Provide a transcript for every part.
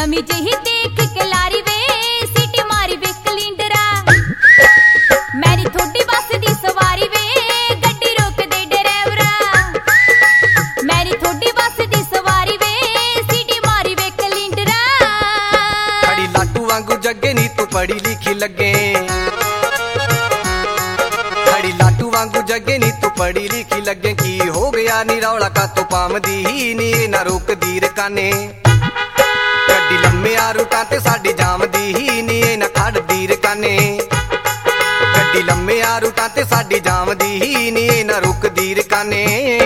नवी जही देख के लारी वे सीटी मारी वे कलिंडरा मेरी थोड़ी बस दी सवारी वे गड्डी रोक दे ड्राइवरा मेरी थोड़ी बस दी सवारी वे सीटी मारी वे कलिंडरा खड़ी लाटू वांगू जगे नी तू पढ़ी लिखी लगे खड़ी लाटू वांगू जगे नी तू पढ़ी लिखी लगे की हो गया नी रौला का तू पामदी ही नी ना रोक दीर काने गड्डी लम्मे आ रूटां ते साडी जामदी ही नी ना खड़ दीर काने गड्डी लम्मे आ रूटां ते साडी जामदी ही नी ना रुक दीर काने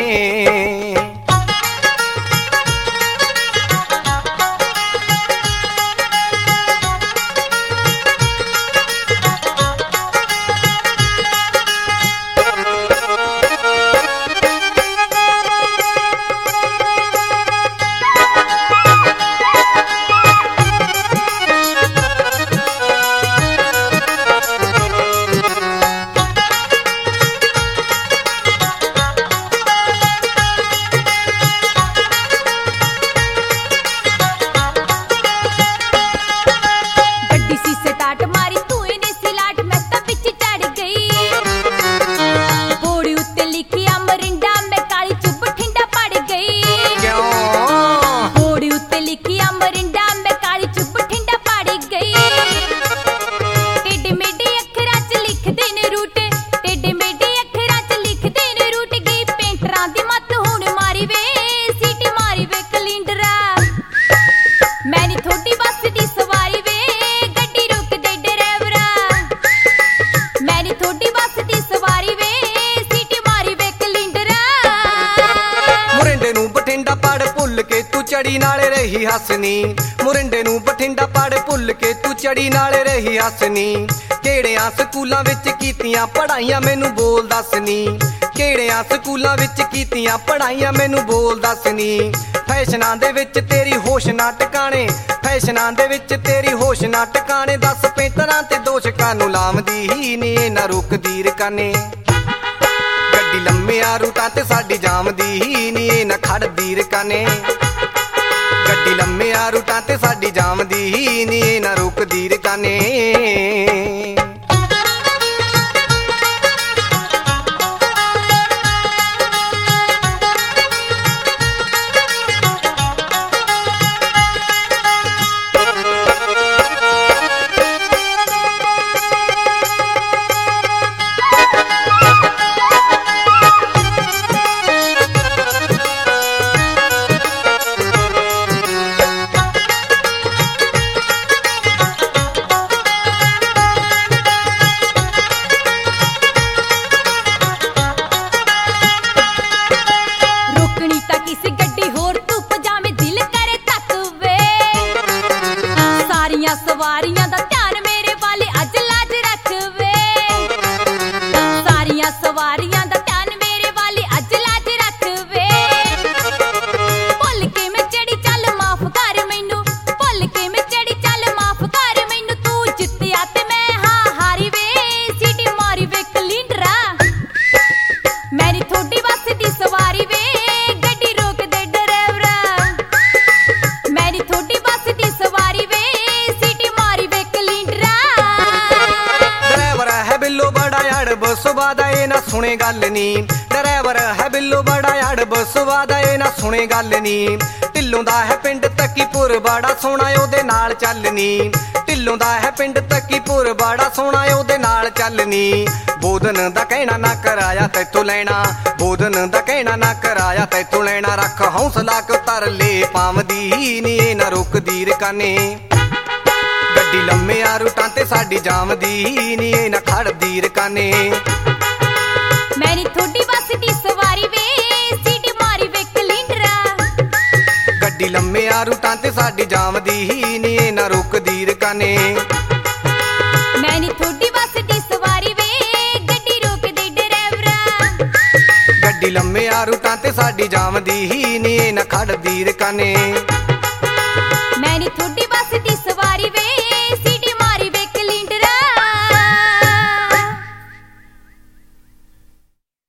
चढ़ी नाले रही हसनी मुरिंडे नू बठिंडा पढ़ भुल के तू चढ़ी नाले रही हसनी केड़ियां स्कूलां विच कीतियां पढ़ाइयां मैनू बोल दसनी केड़ियां स्कूलां विच कीतियां पढ़ाइयां मैनू बोल दसनी फैशनां दे विच तेरी होश ना टकाने फैशनां दे विच तेरी होश ना टकाने दस पेंतरां ते दोशकां नू लामदी ही नी ना रुक दीर काने गड्डी लम्मे आ रूटां ते साडी जामदी ही नी ना खड़ दीर काने गड्डी लम्मे आ रूटां ते साडी जामदी ही नी ना रुक दीर काने सवारियां दा ध्यान मेरे वाले अज लाज रख वे सारियां सवारियां दा ध्यान मेरे वाले अज लाज रख वे भुल के मैं चढ़ी चल माफ कर मैनू भुल के मैं चढ़ी चल माफ कर मैनू तू जित्तिया ते मैं हां हारी वे सीटी मारी वे कलिंडरा मेरी थोड़ी बस दी सवारी वे गड्डी रोक दे ड्राइवरा मेरी थोड़ी बस दी सवारी वे बिल्लो बड़ा अड़ब सुबादा ए ना सुने गल नी ड्राइवर है बिल्लो बड़ा अड़ब सुबादा ए ना सुने गल नी ढिल्लों दा है पिंड तकीपुर बड़ा सोहना ओदे नाल चलनी ढिल्लों दा है पिंड तकीपुर बड़ा सोहना ओदे नाल चलनी बोधन दा कहना ना कराया तैथों लैना बोधन दा कहना ना कराया तैथों लैना रख हौसला को तर ले पावदी ही नी ना रुक दीर काने गड्डी लम्मे आ रूटां ते साडी जामदी ही नी ना खड़ दीर काने मेरी थोड़ी बस दी सवारी वे सीटी मारी वे कलिंडरा गड्डी लम्मे आ रूटां ते साडी जामदी ही नी ना रुक दीर काने मेरी थोड़ी बस दी सवारी वे गड्डी रोक दे ड्राइवरा गड्डी लम्मे आ रूटां ते साडी जामदी ही नी ना खड़ दीर काने